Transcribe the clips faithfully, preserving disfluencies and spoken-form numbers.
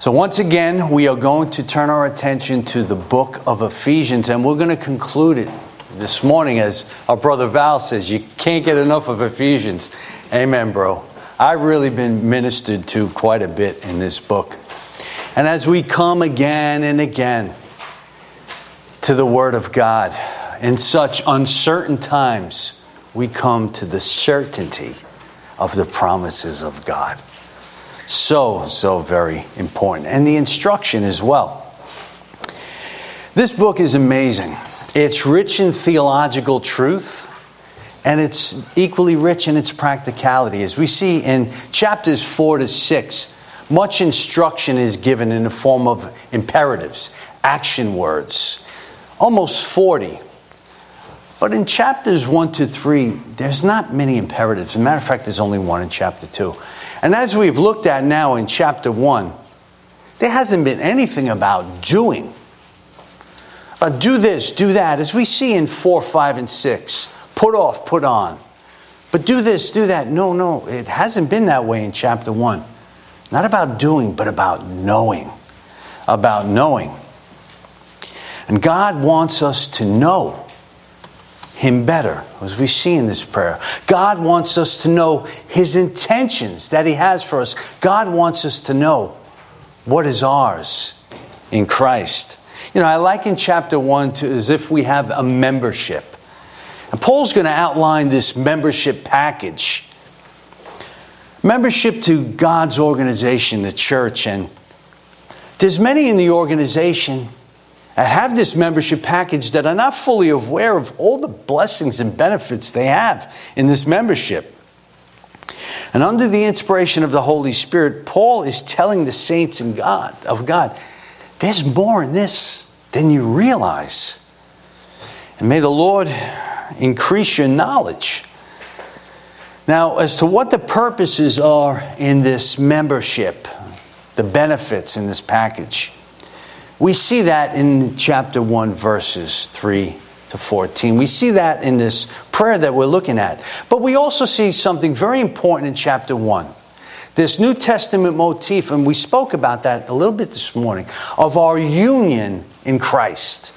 So once again, we are going to turn our attention to the book of Ephesians, and we're going to conclude it this morning. As our brother Val says, you can't get enough of Ephesians. Amen, bro. I've really been ministered to quite a bit in this book. And as we come again and again to the Word of God, in such uncertain times, we come to the certainty of the promises of God. So, so very important. And the instruction as well. This book is amazing. It's rich in theological truth, and it's equally rich in its practicality. As we see in chapters four to six, much instruction is given in the form of imperatives, action words, almost forty. But in chapters one to three, there's not many imperatives. As a matter of fact, there's only one in chapter two. And as we've looked at now in chapter one, there hasn't been anything about doing. Uh, do this, do that. As we see in four, five, and six, put off, put on. But do this, do that. No, no, it hasn't been that way in chapter one. Not about doing, but about knowing. About knowing. And God wants us to know Him better, as we see in this prayer. God wants us to know His intentions that He has for us. God wants us to know what is ours in Christ. You know, I liken chapter one to as if we have a membership. And Paul's going to outline this membership package. Membership to God's organization, the church. And there's many in the organization that have this membership package that are not fully aware of all the blessings and benefits they have in this membership. And under the inspiration of the Holy Spirit, Paul is telling the saints in God, of God, there's more in this than you realize. And may the Lord increase your knowledge. Now, as to what the purposes are in this membership, the benefits in this package, we see that in chapter one, verses three to fourteen. We see that in this prayer that we're looking at. But we also see something very important in chapter one. This New Testament motif, and we spoke about that a little bit this morning, of our union in Christ.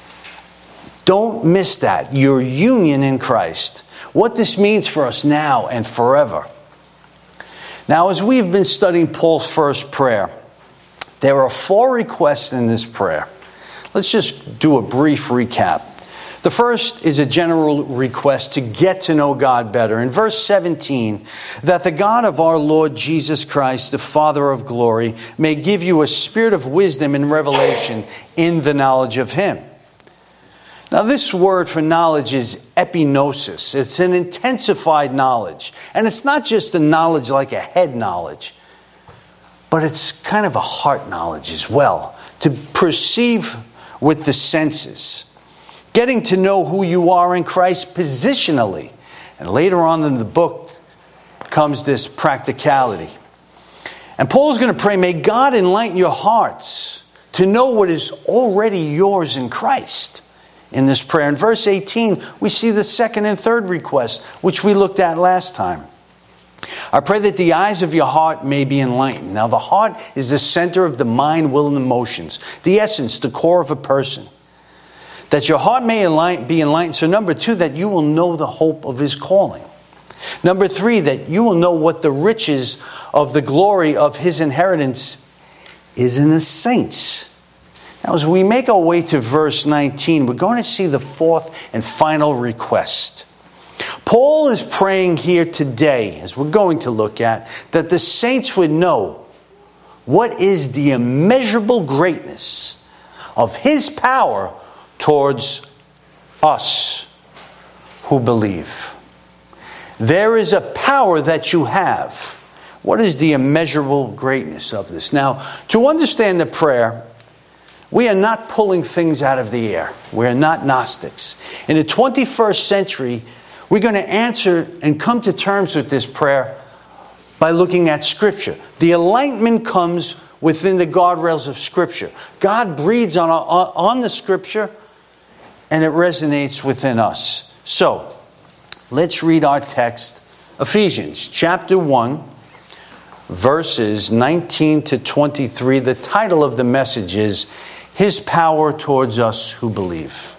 Don't miss that, your union in Christ. What this means for us now and forever. Now, as we've been studying Paul's first prayer, there are four requests in this prayer. Let's just do a brief recap. The first is a general request to get to know God better. In verse seventeen, that the God of our Lord Jesus Christ, the Father of glory, may give you a spirit of wisdom and revelation in the knowledge of Him. Now, this word for knowledge is epignosis. It's an intensified knowledge. And it's not just a knowledge like a head knowledge, but it's kind of a heart knowledge as well. To perceive with the senses. Getting to know who you are in Christ positionally. And later on in the book comes this practicality. And Paul's going to pray, may God enlighten your hearts to know what is already yours in Christ. In this prayer. In verse eighteen, we see the second and third request, which we looked at last time. I pray that the eyes of your heart may be enlightened. Now, the heart is the center of the mind, will, and emotions. The essence, the core of a person. That your heart may be enlightened. So number two, that you will know the hope of His calling. Number three, that you will know what the riches of the glory of His inheritance is in the saints. Now, as we make our way to verse nineteen, we're going to see the fourth and final request. Paul is praying here today, as we're going to look at, that the saints would know what is the immeasurable greatness of His power towards us who believe. There is a power that you have. What is the immeasurable greatness of this? Now, to understand the prayer, we are not pulling things out of the air. We are not Gnostics. In the twenty-first century, we're going to answer and come to terms with this prayer by looking at Scripture. The enlightenment comes within the guardrails of Scripture. God breathes on, on the Scripture, and it resonates within us. So, let's read our text, Ephesians chapter one, verses nineteen to twenty-three. The title of the message is His Power Towards Us Who Believe.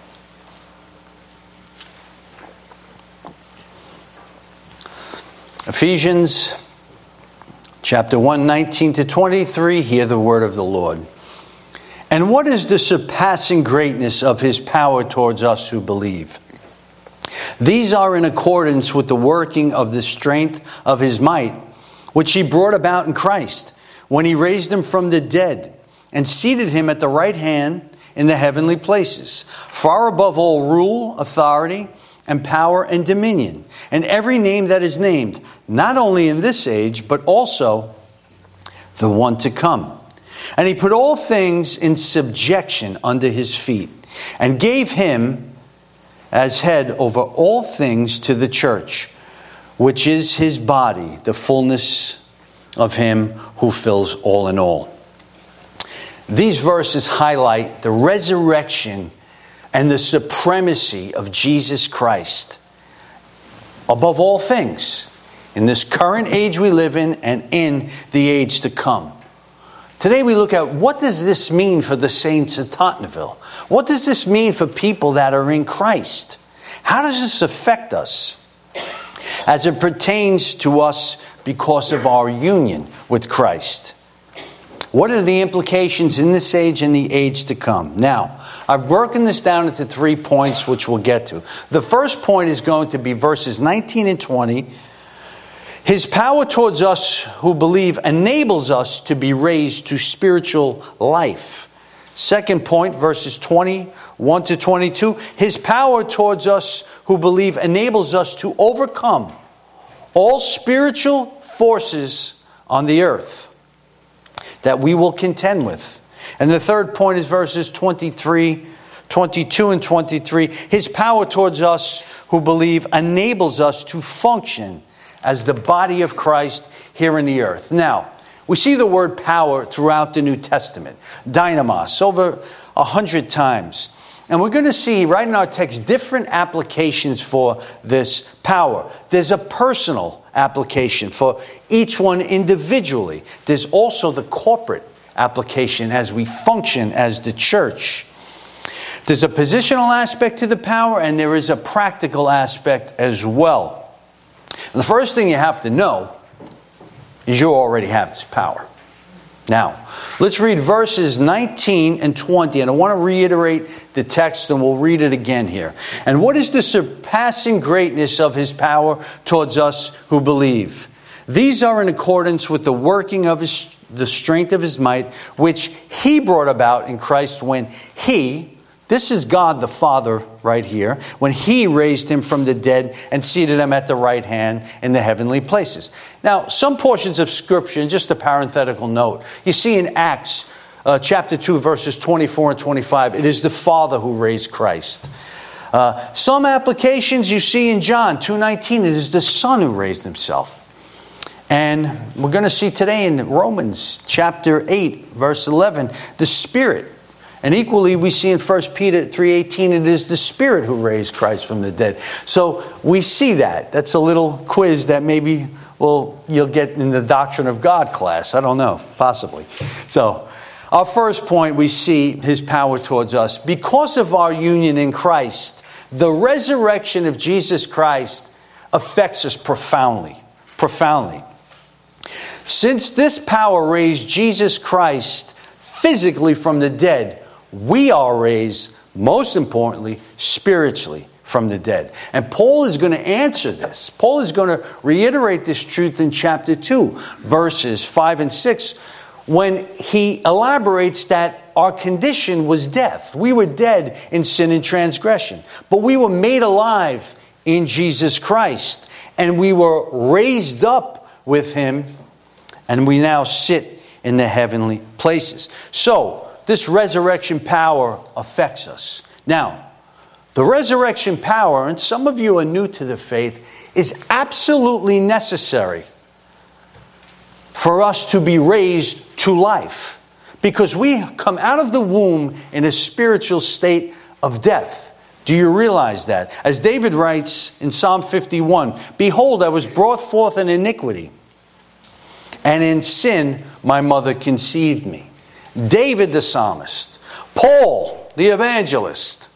Ephesians chapter one, nineteen to twenty-three. Hear the word of the Lord. And what is the surpassing greatness of His power towards us who believe? These are in accordance with the working of the strength of His might, which He brought about in Christ, when He raised Him from the dead and seated Him at the right hand in the heavenly places, far above all rule, authority, and power and dominion, and every name that is named, not only in this age, but also the one to come. And He put all things in subjection under His feet, and gave Him as head over all things to the church, which is His body, the fullness of Him who fills all in all. These verses highlight the resurrection and the supremacy of Jesus Christ above all things in this current age we live in and in the age to come. Today we look at what does this mean for the saints at Tottenville? What does this mean for people that are in Christ? How does this affect us as it pertains to us because of our union with Christ? What are the implications in this age and the age to come? Now, I've broken this down into three points, which we'll get to. The first point is going to be verses nineteen and twenty. His power towards us who believe enables us to be raised to spiritual life. Second point, verses twenty-one to twenty-two. His power towards us who believe enables us to overcome all spiritual forces on the earth that we will contend with. And the third point is verses twenty-three, twenty-two and twenty-three. His power towards us who believe enables us to function as the body of Christ here in the earth. Now, we see the word power throughout the New Testament. Dynamos, over a hundred times. And we're going to see right in our text different applications for this power. There's a personal application for each one individually. There's also the corporate application as we function as the church. There's a positional aspect to the power, and there is a practical aspect as well. And the first thing you have to know is you already have this power. Now, let's read verses nineteen and twenty, and I want to reiterate the text, and we'll read it again here. And what is the surpassing greatness of His power towards us who believe? These are in accordance with the working of his, the strength of His might, which He brought about in Christ when He, this is God the Father right here, when He raised Him from the dead and seated Him at the right hand in the heavenly places. Now, some portions of Scripture, and just a parenthetical note, you see in Acts uh, chapter two, verses twenty-four and twenty-five, it is the Father who raised Christ. Uh, some applications you see in John two nineteen, it is the Son who raised Himself. And we're going to see today in Romans chapter eight, verse eleven, the Spirit. And equally, we see in First Peter three eighteen, it is the Spirit who raised Christ from the dead. So we see that. That's a little quiz that maybe well you'll get in the Doctrine of God class. I don't know, possibly. So our first point, we see His power towards us. Because of our union in Christ, the resurrection of Jesus Christ affects us profoundly. Profoundly. Since this power raised Jesus Christ physically from the dead, we are raised, most importantly, spiritually from the dead. And Paul is going to answer this. Paul is going to reiterate this truth in chapter two, verses five and six, when he elaborates that our condition was death. We were dead in sin and transgression, but we were made alive in Jesus Christ, and we were raised up with Him, and we now sit in the heavenly places. So, this resurrection power affects us. Now, the resurrection power, and some of you are new to the faith, is absolutely necessary for us to be raised to life. Because we come out of the womb in a spiritual state of death. Do you realize that? As David writes in Psalm fifty-one, "Behold, I was brought forth in iniquity, and in sin my mother conceived me. David the psalmist, Paul the evangelist,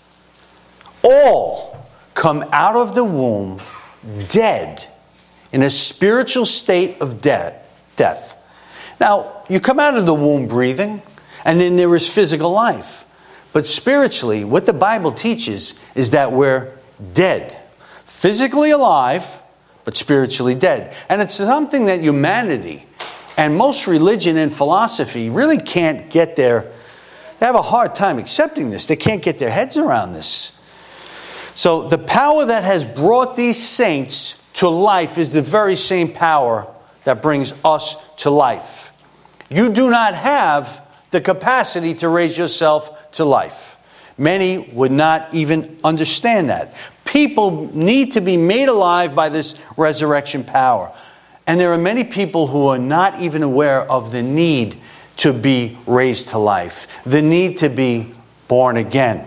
all come out of the womb dead, in a spiritual state of death. death. Now, you come out of the womb breathing, and then there is physical life. But spiritually, what the Bible teaches is that we're dead. Physically alive, but spiritually dead. And it's something that humanity and most religion and philosophy really can't get their... They have a hard time accepting this. They can't get their heads around this. So the power that has brought these saints to life is the very same power that brings us to life. You do not have the capacity to raise yourself to life. Many would not even understand that. People need to be made alive by this resurrection power. And there are many people who are not even aware of the need to be raised to life, the need to be born again.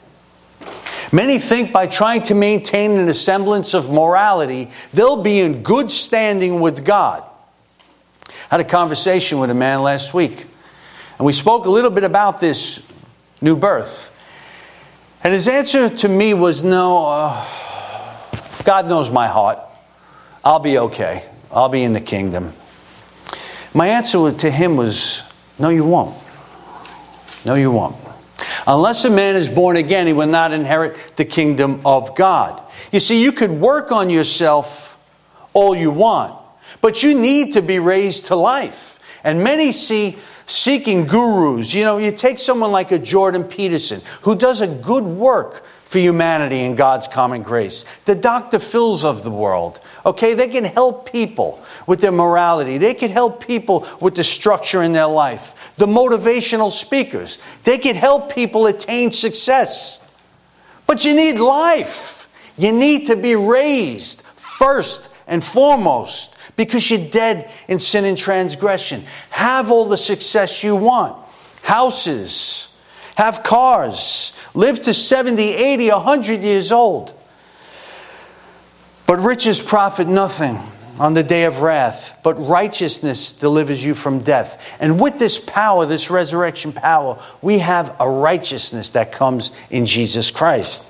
Many think by trying to maintain an semblance of morality, they'll be in good standing with God. I had a conversation with a man last week, and we spoke a little bit about this new birth. And his answer to me was, no, uh, God knows my heart. I'll be okay. I'll be in the kingdom. My answer to him was, no, you won't. No, you won't. Unless a man is born again, he will not inherit the kingdom of God. You see, you could work on yourself all you want, but you need to be raised to life. And many see seeking gurus. You know, you take someone like a Jordan Peterson, who does a good work for humanity in God's common grace. The Doctor Phils of the world. Okay, they can help people with their morality. They can help people with the structure in their life. The motivational speakers. They can help people attain success. But you need life. You need to be raised first and foremost, because you're dead in sin and transgression. Have all the success you want. Houses. Have cars. Live to seventy, eighty, one hundred years old. But riches profit nothing on the day of wrath, but righteousness delivers you from death. And with this power, this resurrection power, we have a righteousness that comes in Jesus Christ.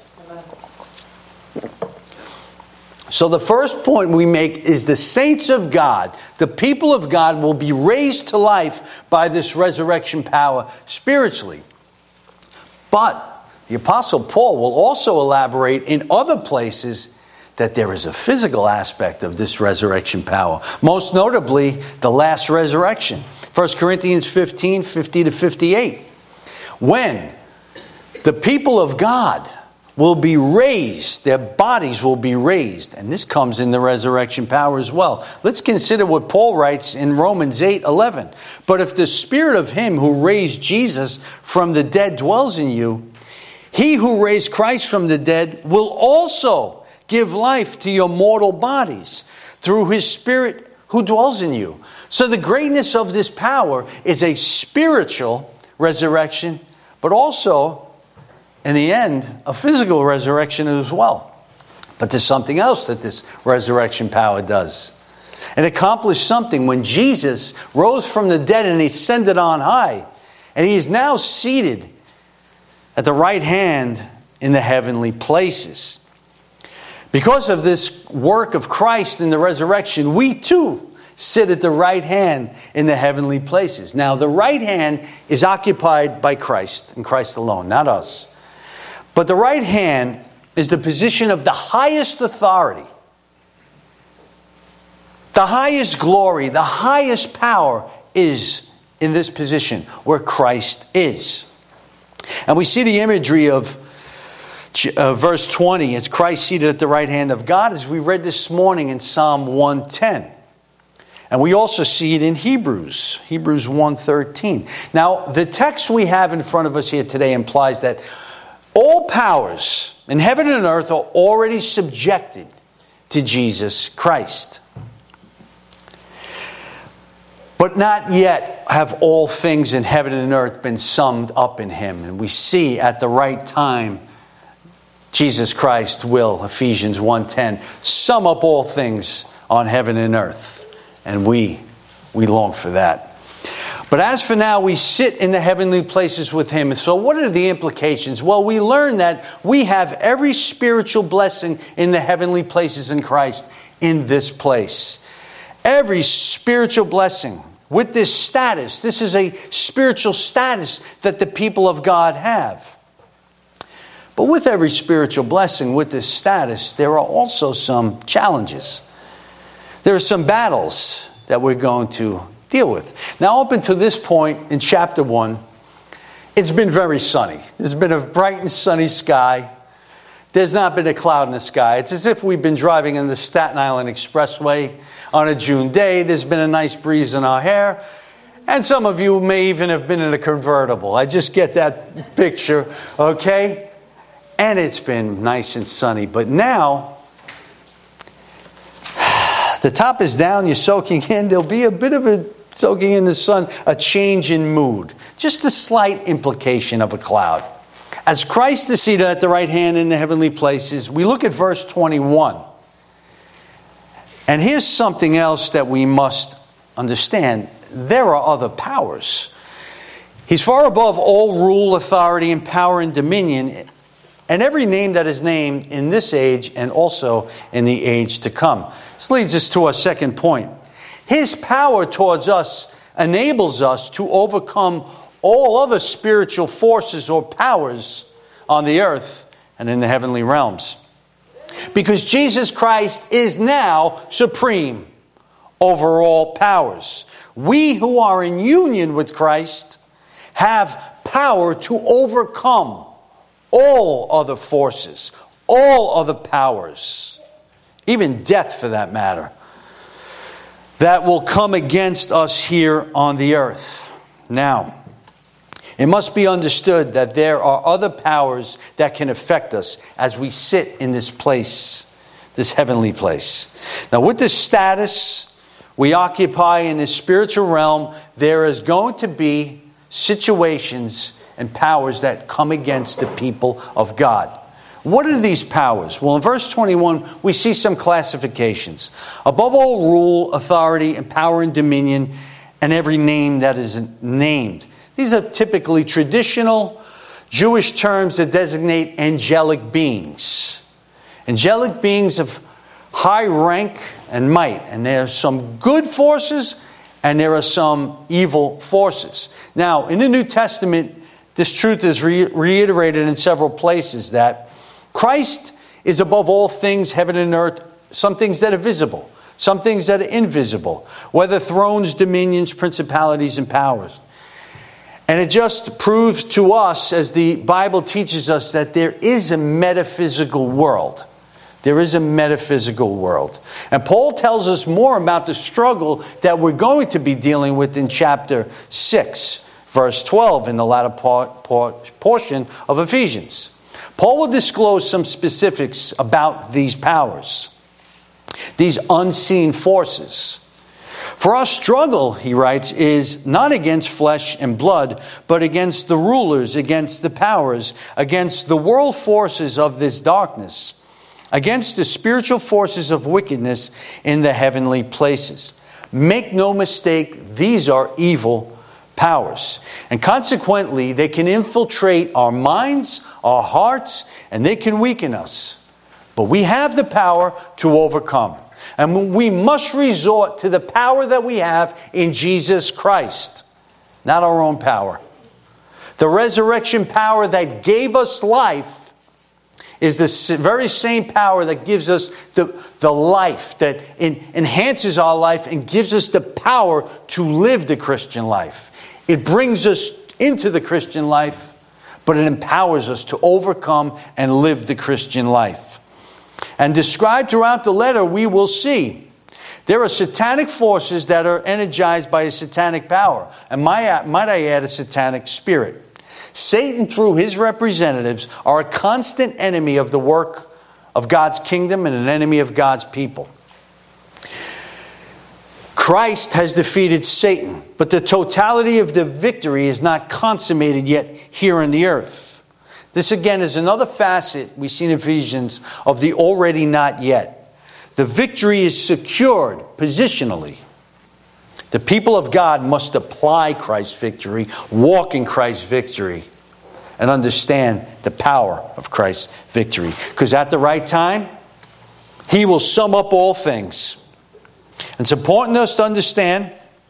So the first point we make is the saints of God, the people of God, will be raised to life by this resurrection power spiritually. But the Apostle Paul will also elaborate in other places that there is a physical aspect of this resurrection power. Most notably, the last resurrection. First Corinthians fifteen, fifty to fifty-eight. When the people of God will be raised, their bodies will be raised. And this comes in the resurrection power as well. Let's consider what Paul writes in Romans eight eleven. But if the spirit of him who raised Jesus from the dead dwells in you, he who raised Christ from the dead will also give life to your mortal bodies through his spirit who dwells in you. So the greatness of this power is a spiritual resurrection, but also, in the end, a physical resurrection as well. But there's something else that this resurrection power does. It accomplished something when Jesus rose from the dead and he ascended on high. And he is now seated at the right hand in the heavenly places. Because of this work of Christ in the resurrection, we too sit at the right hand in the heavenly places. Now, the right hand is occupied by Christ and Christ alone, not us. But the right hand is the position of the highest authority, the highest glory, the highest power is in this position where Christ is. And we see the imagery of uh, verse twenty, it's Christ seated at the right hand of God, as we read this morning in Psalm one ten. And we also see it in Hebrews, Hebrews one thirteen. Now, the text we have in front of us here today implies that all powers in heaven and earth are already subjected to Jesus Christ. But not yet have all things in heaven and earth been summed up in him. And we see at the right time, Jesus Christ will, Ephesians one ten, sum up all things on heaven and earth. And we we long for that. But as for now, we sit in the heavenly places with him. So what are the implications? Well, we learn that we have every spiritual blessing in the heavenly places in Christ in this place. Every spiritual blessing with this status. This is a spiritual status that the people of God have. But with every spiritual blessing, with this status, there are also some challenges. There are some battles that we're going to deal with. Now, up until this point in chapter one, it's been very sunny. There's been a bright and sunny sky. There's not been a cloud in the sky. It's as if we've been driving in the Staten Island Expressway on a June day. There's been a nice breeze in our hair. And some of you may even have been in a convertible. I just get that picture, okay? And it's been nice and sunny. But now, the top is down, you're soaking in. There'll be a bit of a soaking in the sun, a change in mood. Just a slight implication of a cloud. As Christ is seated at the right hand in the heavenly places, we look at verse twenty-one. And here's something else that we must understand. There are other powers. He's far above all rule, authority, and power and dominion, and every name that is named in this age and also in the age to come. This leads us to our second point. His power towards us enables us to overcome all other spiritual forces or powers on the earth and in the heavenly realms. Because Jesus Christ is now supreme over all powers. We who are in union with Christ have power to overcome all other forces, all other powers, even death for that matter, that will come against us here on the earth. Now, it must be understood that there are other powers that can affect us as we sit in this place, this heavenly place. Now, with this status we occupy in this spiritual realm, there is going to be situations and powers that come against the people of God. What are these powers? Well, in verse twenty-one, we see some classifications. Above all rule, authority, and power and dominion, and every name that is named. These are typically traditional Jewish terms that designate angelic beings. Angelic beings of high rank and might. And there are some good forces and there are some evil forces. Now, in the New Testament, this truth is re- reiterated in several places that Christ is above all things, heaven and earth, some things that are visible, some things that are invisible, whether thrones, dominions, principalities, and powers. And it just proves to us, as the Bible teaches us, that there is a metaphysical world. There is a metaphysical world. And Paul tells us more about the struggle that we're going to be dealing with in chapter six, verse twelve, in the latter part, part, portion of Ephesians. Paul will disclose some specifics about these powers, these unseen forces. For our struggle, he writes, is not against flesh and blood, but against the rulers, against the powers, against the world forces of this darkness, against the spiritual forces of wickedness in the heavenly places. Make no mistake, these are evil powers. And consequently, they can infiltrate our minds, our hearts, and they can weaken us. But we have the power to overcome. And we must resort to the power that we have in Jesus Christ, not our own power. The resurrection power that gave us life is the very same power that gives us the, the life, that in, enhances our life and gives us the power to live the Christian life. It brings us into the Christian life, but it empowers us to overcome and live the Christian life. And described throughout the letter, we will see there are satanic forces that are energized by a satanic power. And might, might I add, a satanic spirit. Satan, through his representatives, are a constant enemy of the work of God's kingdom and an enemy of God's people. Christ has defeated Satan, but the totality of the victory is not consummated yet here on the earth. This again is another facet we see in Ephesians of the already not yet. The victory is secured positionally. The people of God must apply Christ's victory, walk in Christ's victory, and understand the power of Christ's victory. Because at the right time, He will sum up all things. It's important for us to understand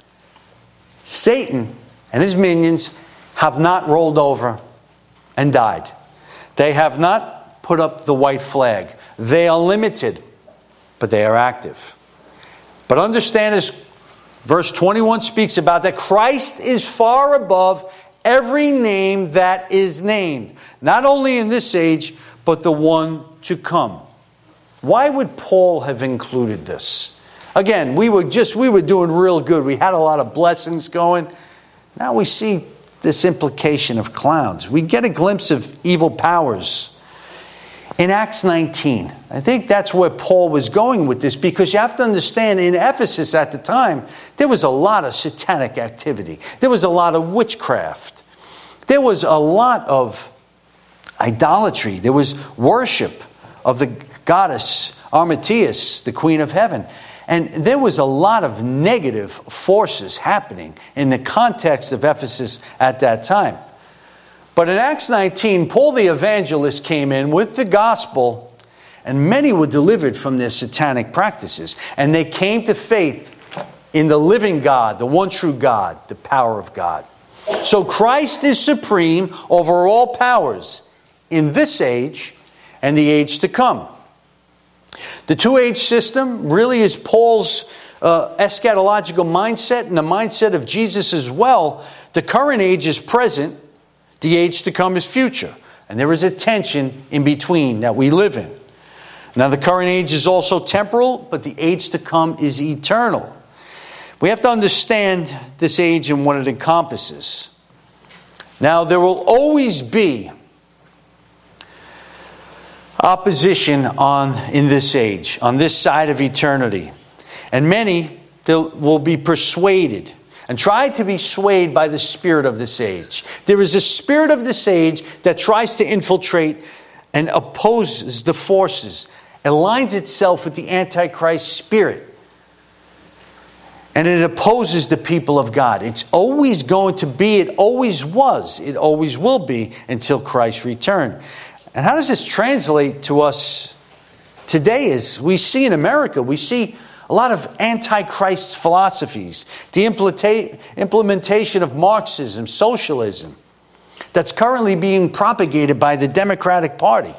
Satan and his minions have not rolled over and died. They have not put up the white flag. They are limited, but they are active. But understand, as verse twenty-one speaks about, that Christ is far above every name that is named, not only in this age, but the one to come. Why would Paul have included this? Again, we were just, we were doing real good. We had a lot of blessings going. Now we see this implication of clowns. We get a glimpse of evil powers in Acts nineteen. I think that's where Paul was going with this, because you have to understand, in Ephesus at the time, there was a lot of satanic activity. There was a lot of witchcraft. There was a lot of idolatry. There was worship of the goddess Artemis, the queen of heaven. And there was a lot of negative forces happening in the context of Ephesus at that time. But in Acts nineteen, Paul the evangelist came in with the gospel, and many were delivered from their satanic practices. And they came to faith in the living God, the one true God, the power of God. So Christ is supreme over all powers in this age and the age to come. The two-age system really is Paul's uh, eschatological mindset and the mindset of Jesus as well. The current age is present. The age to come is future. And there is a tension in between that we live in. Now, the current age is also temporal, but the age to come is eternal. We have to understand this age and what it encompasses. Now, there will always be opposition on in this age, on this side of eternity. And many will be persuaded and try to be swayed by the spirit of this age. There is a spirit of this age that tries to infiltrate and opposes the forces, aligns itself with the Antichrist spirit. And it opposes the people of God. It's always going to be, it always was, it always will be until Christ's return. And how does this translate to us today? As we see in America, we see a lot of antichrist philosophies, the implementation of Marxism, socialism, that's currently being propagated by the Democratic Party.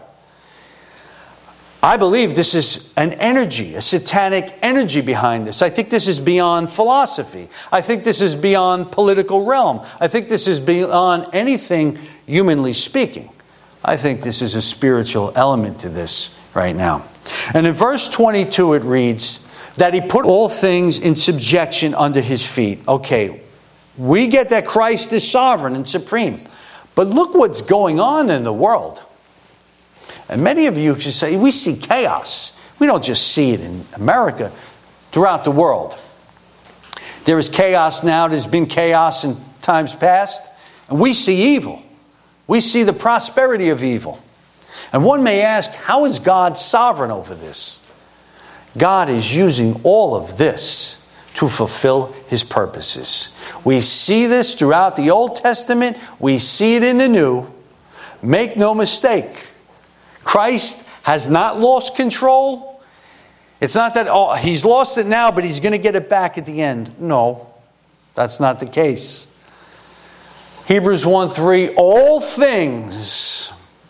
I believe this is an energy, a satanic energy behind this. I think this is beyond philosophy. I think this is beyond political realm. I think this is beyond anything humanly speaking. I think this is a spiritual element to this right now. And in verse twenty-two it reads that He put all things in subjection under His feet. Okay, we get that Christ is sovereign and supreme. But look what's going on in the world. And many of you just say, we see chaos. We don't just see it in America, throughout the world. There is chaos now. There's been chaos in times past. And we see evil. We see the prosperity of evil. And one may ask, how is God sovereign over this? God is using all of this to fulfill His purposes. We see this throughout the Old Testament. We see it in the New. Make no mistake. Christ has not lost control. It's not that oh, He's lost it now, but He's going to get it back at the end. No, that's not the case. Hebrews one three, all things,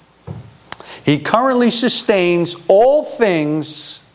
He currently sustains all things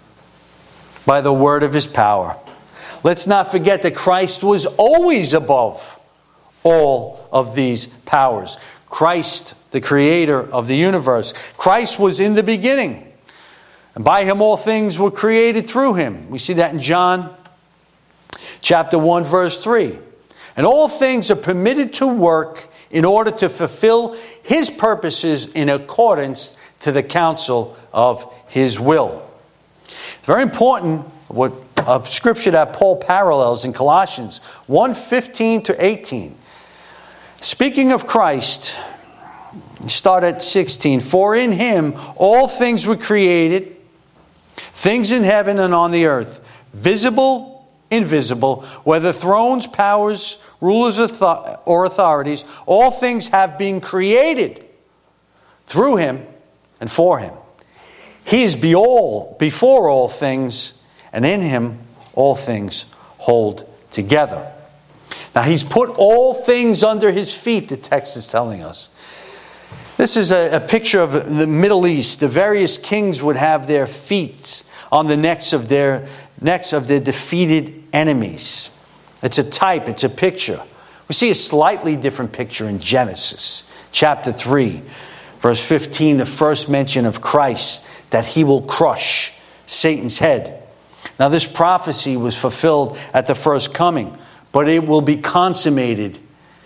by the word of His power. Let's not forget that Christ was always above all of these powers. Christ, the creator of the universe. Christ was in the beginning. And by Him all things were created through Him. We see that in John chapter one, verse three. And all things are permitted to work in order to fulfill His purposes in accordance to the counsel of His will. Very important, what a scripture that Paul parallels in Colossians one fifteen to eighteen. Speaking of Christ, start at sixteen. For in Him all things were created, things in heaven and on the earth, visible invisible, whether thrones, powers, rulers, or authorities, all things have been created through him and for him. He is be all, before all things, and in him all things hold together. Now he's put all things under his feet, the text is telling us. This is a, a picture of the Middle East. The various kings would have their feet on the necks of their necks of their defeated enemies. It's a type, it's a picture. We see a slightly different picture in Genesis chapter three, verse fifteen, the first mention of Christ, that he will crush Satan's head. Now this prophecy was fulfilled at the first coming, but it will be consummated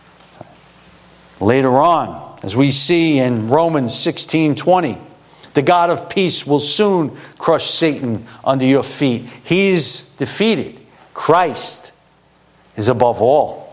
later on. As we see in Romans sixteen twenty, the God of peace will soon crush Satan under your feet. He's defeated. Christ is above all.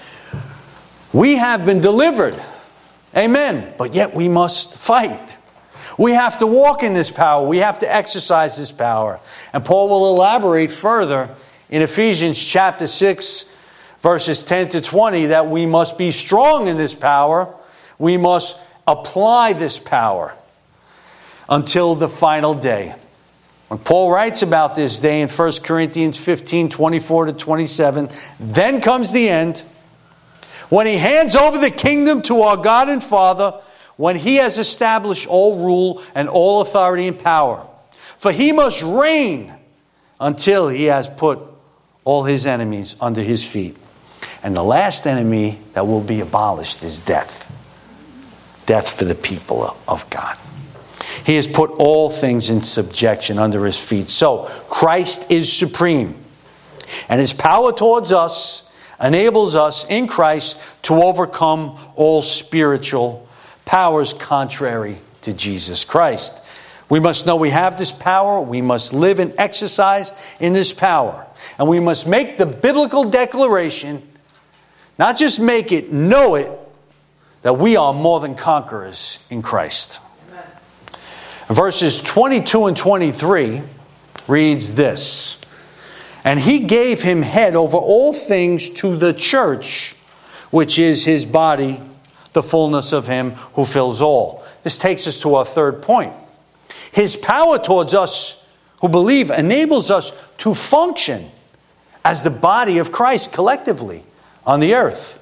We have been delivered. Amen. But yet we must fight. We have to walk in this power. We have to exercise this power. And Paul will elaborate further in Ephesians chapter six, verses ten to twenty, that we must be strong in this power. We must apply this power until the final day. When Paul writes about this day in First Corinthians fifteen, twenty-four to twenty-seven, then comes the end, when he hands over the kingdom to our God and Father, when he has established all rule and all authority and power. For he must reign until he has put all his enemies under his feet. And the last enemy that will be abolished is death. Death for the people of God. He has put all things in subjection under his feet. So Christ is supreme. And his power towards us enables us in Christ to overcome all spiritual powers contrary to Jesus Christ. We must know we have this power. We must live and exercise in this power. And we must make the biblical declaration, not just make it, know it, that we are more than conquerors in Christ. Amen. Verses twenty-two and twenty-three reads this: And he gave him head over all things to the church, which is his body, the fullness of him who fills all. This takes us to our third point. His power towards us who believe enables us to function as the body of Christ collectively on the earth.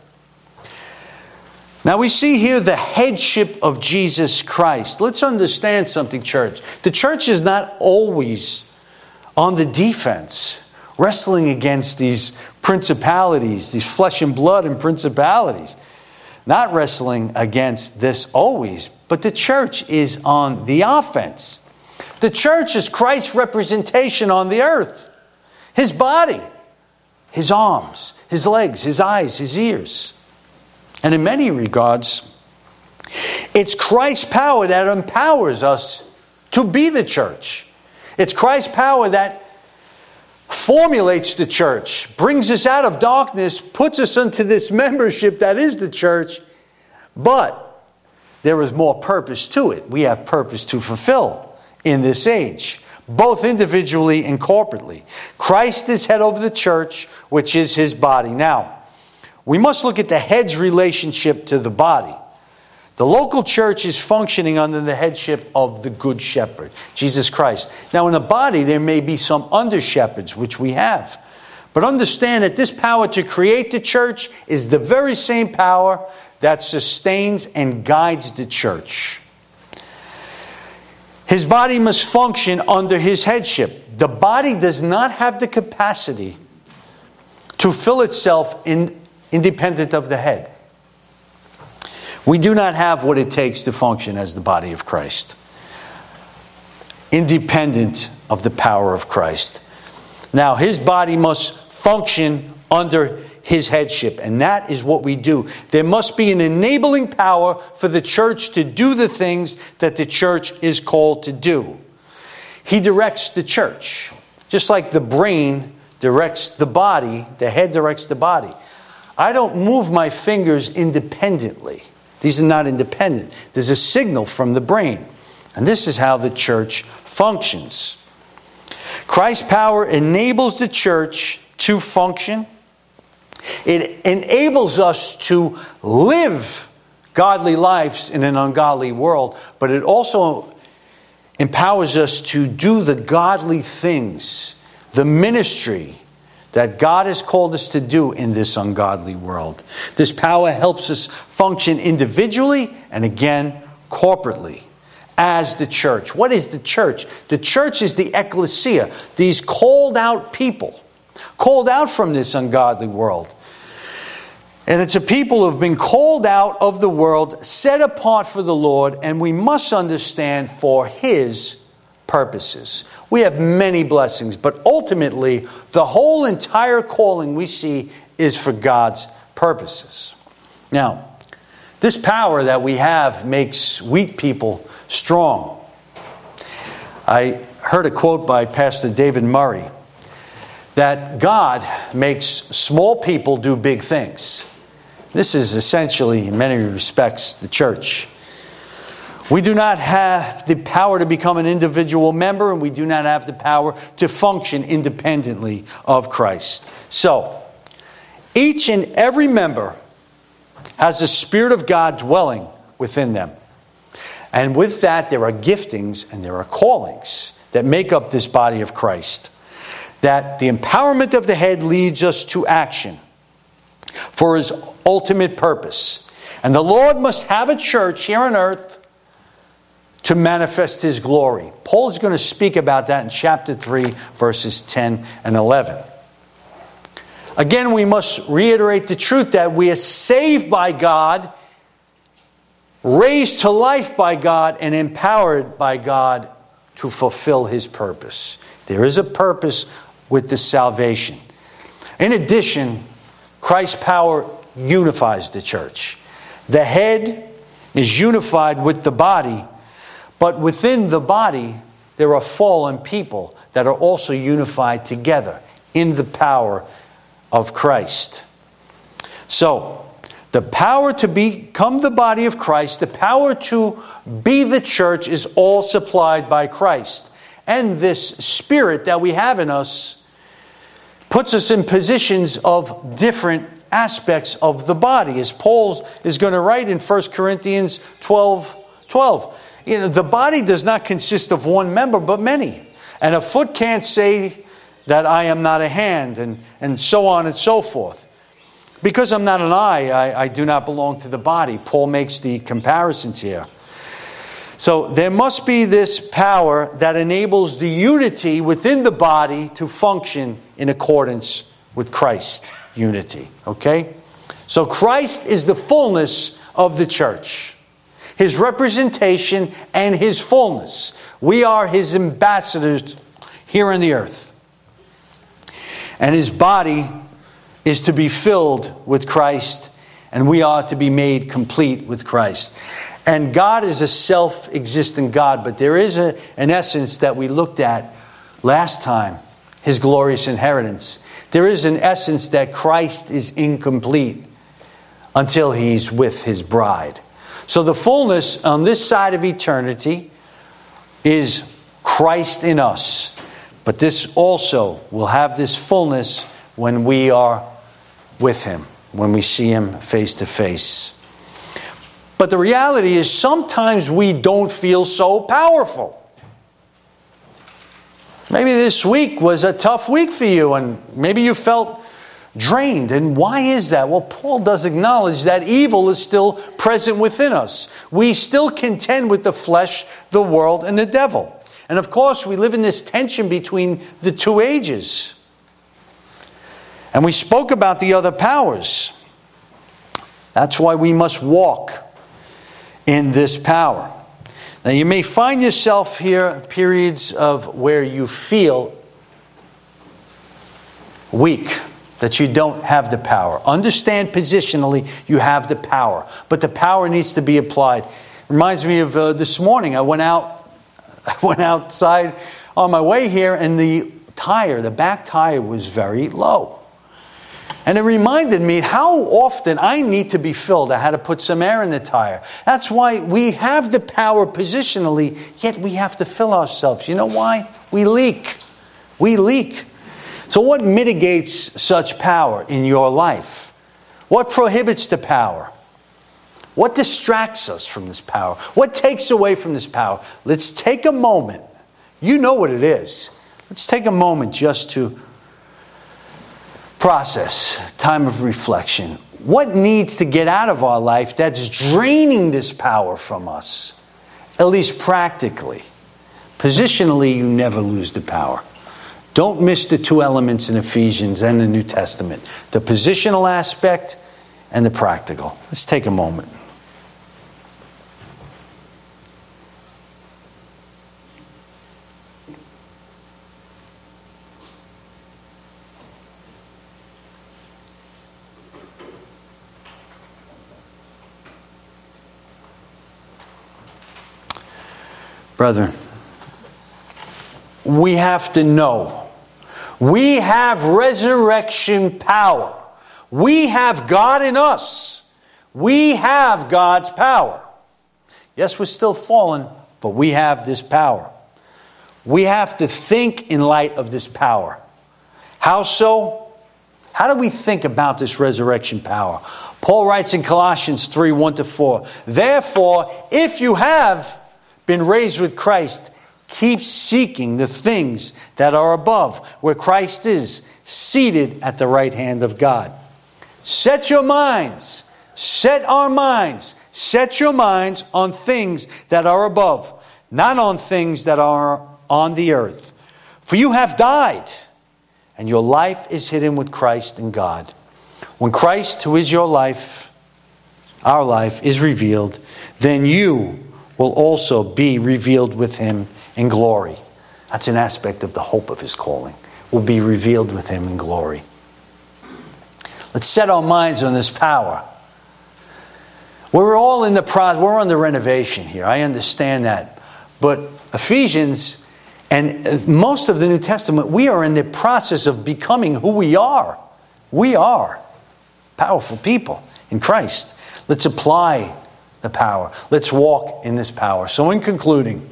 Now we see here the headship of Jesus Christ. Let's understand something, church. The church is not always on the defense, wrestling against these principalities, these flesh and blood and principalities. Not wrestling against this always, but the church is on the offense. The church is Christ's representation on the earth. His body, his arms, his legs, his eyes, his ears. And in many regards, it's Christ's power that empowers us to be the church. It's Christ's power that formulates the church, brings us out of darkness, puts us into this membership that is the church. But there is more purpose to it. We have purpose to fulfill in this age, both individually and corporately. Christ is head over the church, which is his body. Now, we must look at the head's relationship to the body. The local church is functioning under the headship of the Good Shepherd, Jesus Christ. Now in the body there may be some under shepherds, which we have. But understand that this power to create the church is the very same power that sustains and guides the church. His body must function under his headship. The body does not have the capacity to fill itself in independent of the head. We do not have what it takes to function as the body of Christ, independent of the power of Christ. Now, his body must function under his headship, and that is what we do. There must be an enabling power for the church to do the things that the church is called to do. He directs the church, just like the brain directs the body, the head directs the body. I don't move my fingers independently. These are not independent. There's a signal from the brain. And this is how the church functions. Christ's power enables the church to function. It enables us to live godly lives in an ungodly world, but it also empowers us to do the godly things, the ministry that God has called us to do in this ungodly world. This power helps us function individually and again, corporately as the church. What is the church? The church is the ecclesia, these called out people, called out from this ungodly world. And it's a people who have been called out of the world, set apart for the Lord, and we must understand for His purposes. We have many blessings, but ultimately, the whole entire calling we see is for God's purposes. Now, this power that we have makes weak people strong. I heard a quote by Pastor David Murray that God makes small people do big things. This is essentially, in many respects, the church. We do not have the power to become an individual member, and we do not have the power to function independently of Christ. So, each and every member has the Spirit of God dwelling within them. And with that, there are giftings and there are callings that make up this body of Christ. That the empowerment of the head leads us to action for His ultimate purpose. And the Lord must have a church here on earth to manifest His glory. Paul is going to speak about that in chapter three, verses ten and eleven. Again, we must reiterate the truth that we are saved by God, raised to life by God, and empowered by God to fulfill His purpose. There is a purpose with this salvation. In addition, Christ's power unifies the church. The head is unified with the body, but within the body, there are fallen people that are also unified together in the power of Christ. So, the power to become the body of Christ, the power to be the church is all supplied by Christ. And this Spirit that we have in us puts us in positions of different aspects of the body. As Paul is going to write in First Corinthians twelve twelve. You know, the body does not consist of one member, but many. And a foot can't say that I am not a hand, and, and so on and so forth. Because I'm not an eye, I, I do not belong to the body. Paul makes the comparisons here. So there must be this power that enables the unity within the body to function in accordance with Christ's unity. Okay? So Christ is the fullness of the church. His representation and His fullness. We are His ambassadors here on the earth. And His body is to be filled with Christ, and we are to be made complete with Christ. And God is a self-existent God, but there is a, an essence that we looked at last time, His glorious inheritance. There is an essence that Christ is incomplete until He's with His bride. So the fullness on this side of eternity is Christ in us. But this also will have this fullness when we are with Him, when we see Him face to face. But the reality is sometimes we don't feel so powerful. Maybe this week was a tough week for you, and maybe you felt drained. And why is that? Well, Paul does acknowledge that evil is still present within us. We still contend with the flesh, the world, and the devil. And of course, we live in this tension between the two ages. And we spoke about the other powers. That's why we must walk in this power. Now, you may find yourself here periods of where you feel weak, that you don't have the power. Understand positionally you have the power, but the power needs to be applied. Reminds me of uh, this morning. I went out, I went outside on my way here, and the tire, the back tire, was very low. And it reminded me how often I need to be filled. I had to put some air in the tire. That's why we have the power positionally, yet we have to fill ourselves. You know why? We leak. We leak. So what mitigates such power in your life? What prohibits the power? What distracts us from this power? What takes away from this power? Let's take a moment. You know what it is. Let's take a moment just to process, time of reflection. What needs to get out of our life that's draining this power from us? At least practically. Positionally, you never lose the power. Don't miss the two elements in Ephesians and the New Testament. The positional aspect and the practical. Let's take a moment. Brethren, we have to know. We have resurrection power. We have God in us. We have God's power. Yes, we're still fallen, but we have this power. We have to think in light of this power. How so? How do we think about this resurrection power? Paul writes in Colossians three, one to four, therefore, if you have been raised with Christ, keep seeking the things that are above, where Christ is, seated at the right hand of God. Set your minds, set our minds, set your minds on things that are above, not on things that are on the earth. For you have died, and your life is hidden with Christ in God. When Christ, who is your life, our life, is revealed, then you will also be revealed with him in glory. That's an aspect of the hope of his calling. Will be revealed with him in glory. Let's set our minds on this power. We're all in the process, we're on the renovation here. I understand that. But Ephesians and most of the New Testament, we are in the process of becoming who we are. We are powerful people in Christ. Let's apply the power. Let's walk in this power. So in concluding,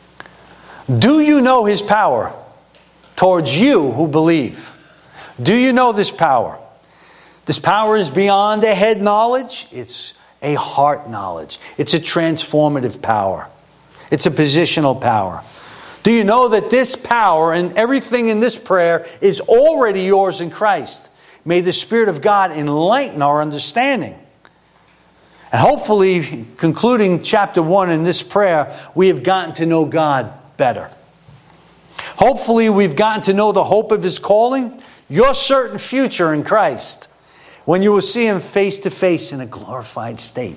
do you know his power towards you who believe? Do you know this power? This power is beyond a head knowledge. It's a heart knowledge. It's a transformative power. It's a positional power. Do you know that this power and everything in this prayer is already yours in Christ? May the Spirit of God enlighten our understanding. And hopefully, concluding chapter one in this prayer, we have gotten to know God better. Hopefully, we've gotten to know the hope of his calling, your certain future in Christ, when you will see him face to face in a glorified state.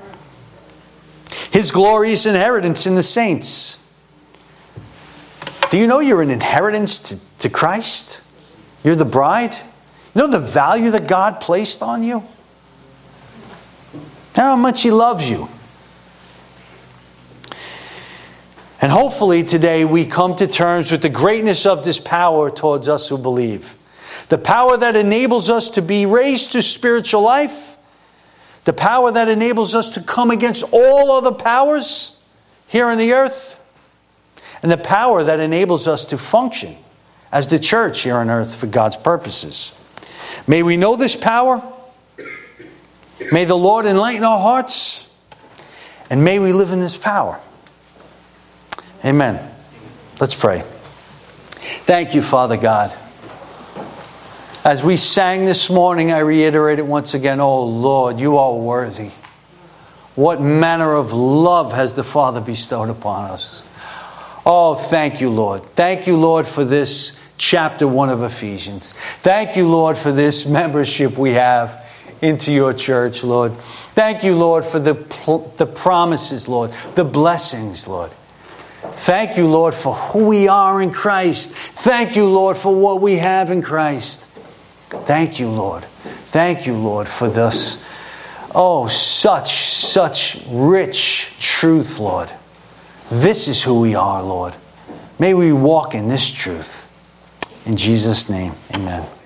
His glorious inheritance in the saints. Do you know you're an inheritance to, to Christ? You're the bride. You know the value that God placed on you? How much he loves you. And hopefully today we come to terms with the greatness of this power towards us who believe. The power that enables us to be raised to spiritual life. The power that enables us to come against all other powers here on the earth. And the power that enables us to function as the church here on earth for God's purposes. May we know this power. May the Lord enlighten our hearts, and may we live in this power. Amen. Let's pray. Thank you, Father God. As we sang this morning, I reiterate it once again, oh Lord, you are worthy. What manner of love has the Father bestowed upon us? Oh, thank you, Lord. Thank you, Lord, for this chapter one of Ephesians. Thank you, Lord, for this membership we have into your church, Lord. Thank you, Lord, for the, the promises, Lord, the blessings, Lord. Thank you, Lord, for who we are in Christ. Thank you, Lord, for what we have in Christ. Thank you, Lord. Thank you, Lord, for this. Oh, such, such rich truth, Lord. This is who we are, Lord. May we walk in this truth. In Jesus' name, amen.